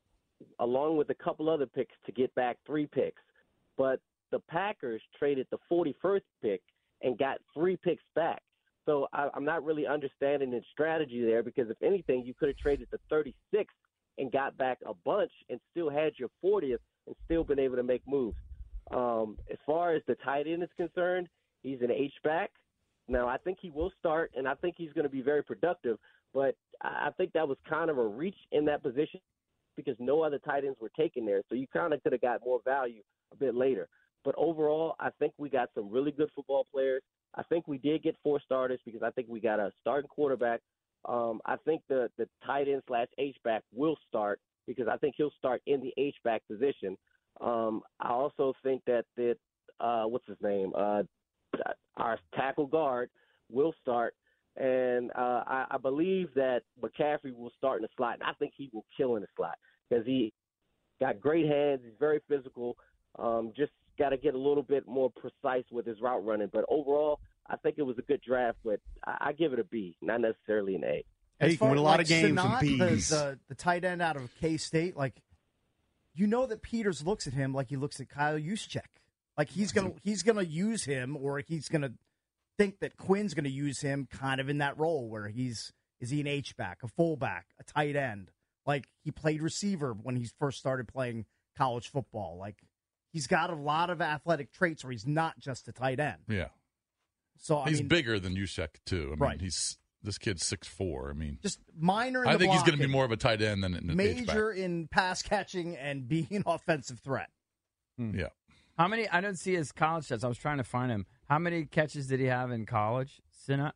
along with a couple other picks to get back three picks. But the Packers traded the forty-first pick and got three picks back. So I, I'm not really understanding the strategy there because, if anything, you could have traded the thirty-sixth and got back a bunch and still had your fortieth and still been able to make moves. Um, as far as the tight end is concerned, he's an H-back. Now, I think he will start, and I think he's going to be very productive, but I think that was kind of a reach in that position because no other tight ends were taken there. So you kind of could have got more value a bit later. But overall, I think we got some really good football players. I think we did get four starters because I think we got a starting quarterback. Um, I think the, the tight end slash H-back will start because I think he'll start in the H-back position. Um, I also think that, that uh, what's his name, uh, our tackle guard will start. And uh, I, I believe that McCaffrey will start in the slot. And I think he will kill in the slot because he got great hands. He's very physical. Um, just got to get a little bit more precise with his route running. But overall, I think it was a good draft, but I, I give it a B, not necessarily an A. Hey, you can win a lot of games Sanat, and B's. The, the, the tight end out of K-State, like, you know that Peters looks at him like he looks at Kyle Juszczyk. Like he's gonna he's gonna use him, or he's gonna think that Quinn's gonna use him kind of in that role where he's is he an H-back, a fullback, a tight end. Like he played receiver when he first started playing college football. Like he's got a lot of athletic traits where he's not just a tight end. Yeah. So I he's mean, bigger than Juszczyk too. I mean, right. he's this kid's six foot four. I mean, just minor. In I the think he's going to be blocking, more of a tight end than an major H-back. in pass catching and being an offensive threat. Yeah. How many? I don't see his college stats. I was trying to find him. How many catches did he have in college? Sinat?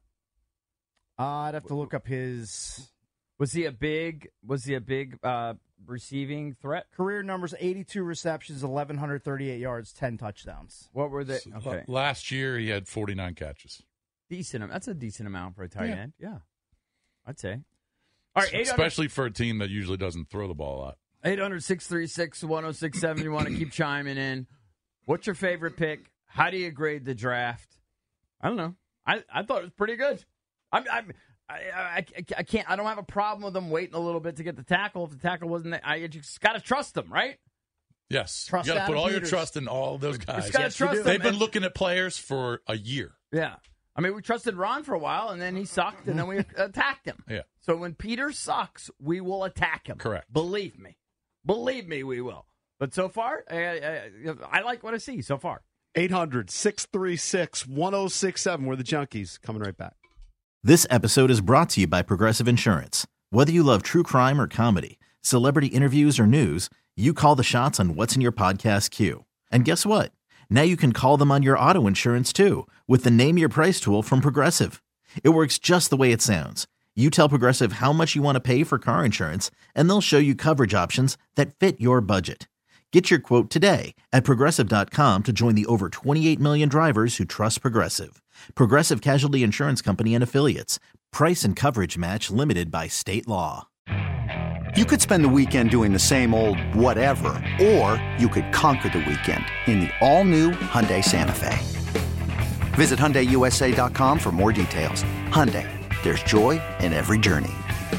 Uh, I'd have to look up his. Was he a big? Was he a big uh, receiving threat? Career numbers: eighty-two receptions, eleven thirty-eight yards, ten touchdowns. What were they? So, Okay, last year he had forty-nine catches. decent. That's a decent amount for a tight Yeah. end. Yeah, I'd say. All right, Especially for a team that usually doesn't throw the ball a lot. eight hundred, six three six, one oh six seven. You want to keep chiming in. What's your favorite pick? How do you grade the draft? I don't know. I, I thought it was pretty good. I'm, I'm, I, I, I can't. I don't have a problem with them waiting a little bit to get the tackle. If the tackle wasn't there, I just got to trust them, right? Yes. Trust you got to Adam put all Peters. your trust in all those guys. just gotta Yes, trust you do. them. They've been And- looking at players for a year. Yeah. I mean, we trusted Ron for a while, and then he sucked, and then we attacked him. Yeah. So when Peter sucks, we will attack him. Correct. Believe me. Believe me, we will. But so far, I, I, I like what I see so far. eight hundred, six three six, one oh six seven. We're the Junkies. Coming right back. This episode is brought to you by Progressive Insurance. Whether you love true crime or comedy, celebrity interviews or news, you call the shots on what's in your podcast queue. And guess what? Now you can call them on your auto insurance too with the Name Your Price tool from Progressive. It works just the way it sounds. You tell Progressive how much you want to pay for car insurance, and they'll show you coverage options that fit your budget. Get your quote today at Progressive dot com to join the over twenty-eight million drivers who trust Progressive. Progressive Casualty Insurance Company and Affiliates. Price and coverage match limited by state law. You could spend the weekend doing the same old whatever, or you could conquer the weekend in the all-new Hyundai Santa Fe. Visit Hyundai U S A dot com for more details. Hyundai, there's joy in every journey.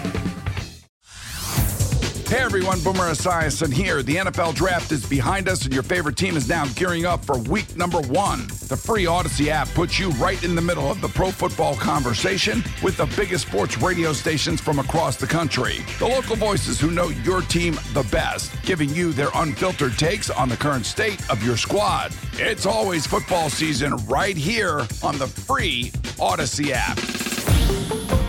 Hey everyone, Boomer Esiason here. The N F L Draft is behind us and your favorite team is now gearing up for week number one. The free Odyssey app puts you right in the middle of the pro football conversation with the biggest sports radio stations from across the country. The local voices who know your team the best, giving you their unfiltered takes on the current state of your squad. It's always football season right here on the free Odyssey app.